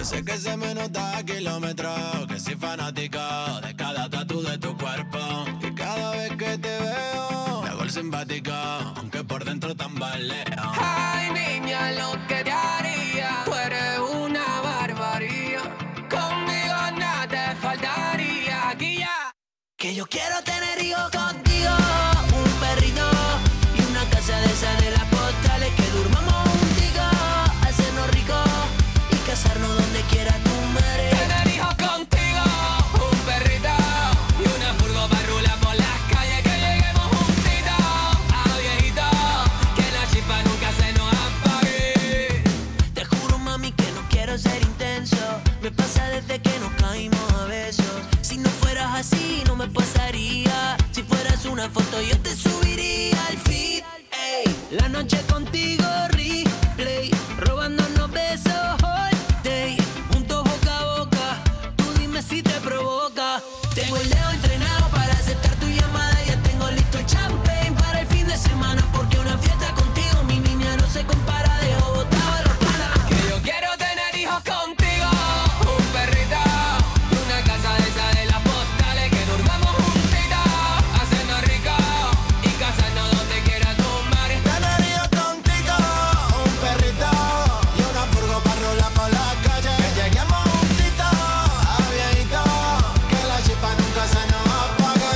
sé que se me nota a kilómetros, que soy fanático de cada tatu de tu cuerpo. Y cada vez que te veo, me hago el simpático, aunque por dentro tambaleo. Ay, niña, lo que te haría, tú eres una barbarie. Conmigo nada te faltaría, guía. Que yo quiero tener hijos contigo, un perrito y una casa de esa de las postales, que durmamos juntitos, hacernos ricos y casarnos donde quiera tu madre. Tener hijos contigo, un perrito y una furgo para rular por las calles, que lleguemos juntitos a viejitos, que la chispa nunca se nos apague. Te juro, mami, que no quiero ser intenso, me pasa desde que nos caímos a besos. Si no fueras así, no me pasaría. Si fueras una foto, yo te subiría al feed. Ey, la noche contigo, replay, robándonos besos all day, juntos boca a boca. Tú dime si te provoca. Tengo el dedo entrenado para aceptar tu llamada. Ya tengo listo el champagne para el fin de semana, porque una fiesta contigo, mi niña, no se compara. Dejo botado a los panas. Que yo quiero tener hijos contigo, un perrito y una casa de esa de las postales, que durmamos juntitos, hacernos ricos y casarnos donde quiera tu madre. Tener hijos contigo, un perrito y una furgo para rolar por la calle, que lleguemos juntitos a viejito, que la chispa nunca se nos apague.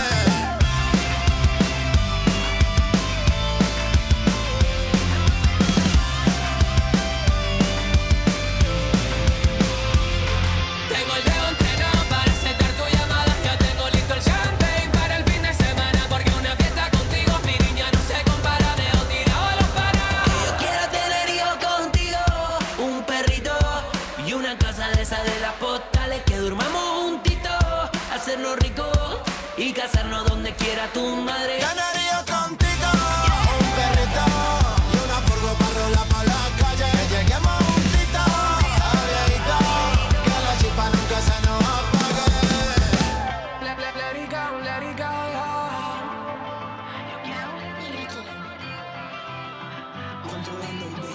Tengo el dedo entrenado para aceptar tu llamada. Ya tengo listo el champagne para el fin de semana, porque una fiesta contigo, mi niña, no se compara. Dejo tirado a los panas. Yo quiero tener hijos contigo, un perrito y una casa de esa de las postales, que durmamos juntitos, hacernos ricos y casarnos donde quiera tu madre. Tener hijos contigo, un perrito y una furgo para rolar por la calle, que lleguemos juntitos a viejito, que la chispa nunca se nos apague. Let it go, let it go. Controlando el beat.